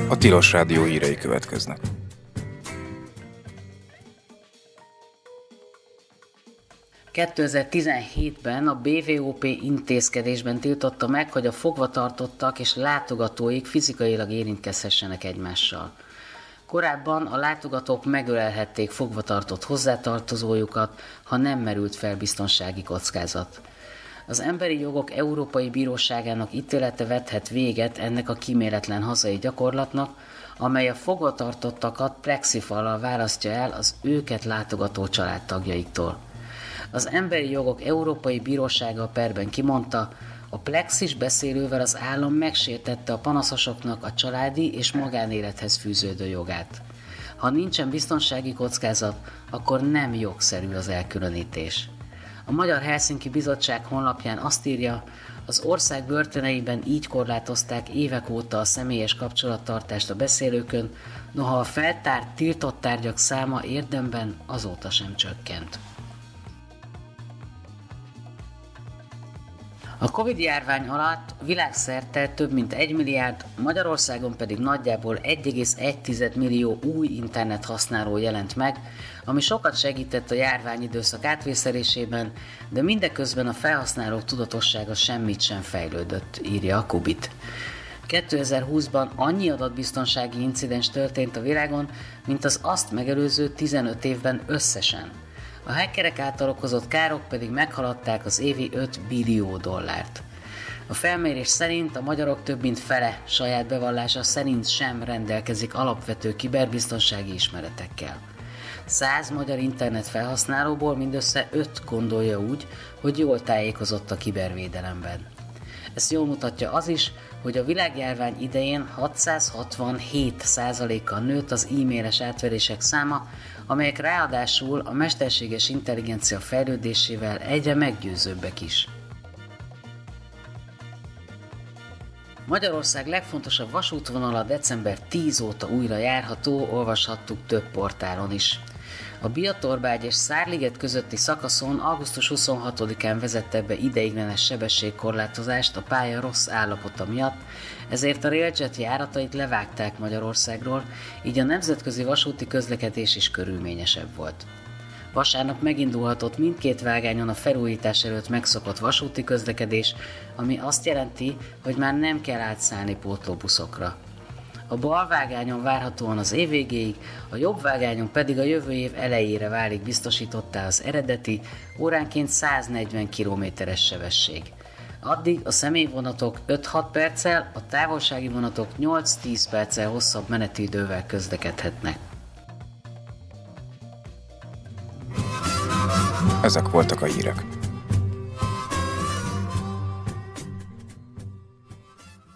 A Tilos Rádió hírei következnek. ...2017-ben a BVOP intézkedésben tiltotta meg, hogy a fogvatartottak és látogatóik fizikailag érintkezhessenek egymással. Korábban a látogatók megölelhették fogvatartott hozzátartozójukat, ha nem merült fel biztonsági kockázat. Az Emberi Jogok Európai Bíróságának ítélete vethet véget ennek a kíméletlen hazai gyakorlatnak, amely a fogvatartottakat plexifallal választja el az őket látogató családtagjaiktól. Az Emberi Jogok Európai Bírósága a perben kimondta, a plexis beszélővel az állam megsértette a panaszosoknak a családi és magánélethez fűződő jogát. Ha nincsen biztonsági kockázat, akkor nem jogszerű az elkülönítés. A Magyar Helsinki Bizottság honlapján azt írja, az ország börtöneiben így korlátozták évek óta a személyes kapcsolattartást a beszélőkön, noha a feltárt, tiltott tárgyak száma érdemben azóta sem csökkent. A Covid-járvány alatt világszerte több mint 1 milliárd, Magyarországon pedig nagyjából 1,1 millió új internethasználó jelent meg, ami sokat segített a járványidőszak átvészelésében, de mindeközben a felhasználók tudatossága semmit sem fejlődött, írja a Kubit. 2020-ban annyi adatbiztonsági incidens történt a világon, mint az azt megelőző 15 évben összesen. A hackerek által okozott károk pedig meghaladták az évi $5 billió. A felmérés szerint a magyarok több mint fele saját bevallása szerint sem rendelkezik alapvető kiberbiztonsági ismeretekkel. 100 magyar internet felhasználóból mindössze 5 gondolja úgy, hogy jól tájékozott a kibervédelemben. Ezt jól mutatja az is, hogy a világjárvány idején 667%-kal nőtt az e-mailes átverések száma, amelyek ráadásul a mesterséges intelligencia fejlődésével egyre meggyőzőbbek is. Magyarország legfontosabb vasútvonala december 10 óta újra járható, olvashattuk több portálon is. A Biatorbágy és Szárliget közötti szakaszon augusztus 26-án vezette be ideiglenes sebességkorlátozást a pálya rossz állapota miatt, ezért a Railjet járatait levágták Magyarországról, így a nemzetközi vasúti közlekedés is körülményesebb volt. Vasárnap megindulhatott mindkét vágányon a felújítás előtt megszokott vasúti közlekedés, ami azt jelenti, hogy már nem kell átszállni pótlóbuszokra. A bal vágányon várhatóan az év végéig, a jobb vágányon pedig a jövő év elejére válik biztosítottá az eredeti, óránként 140 km-es sebesség. Addig a személyvonatok 5-6 perccel, a távolsági vonatok 8-10 perccel hosszabb menetidővel közlekedhetnek. Ezek voltak a hírek.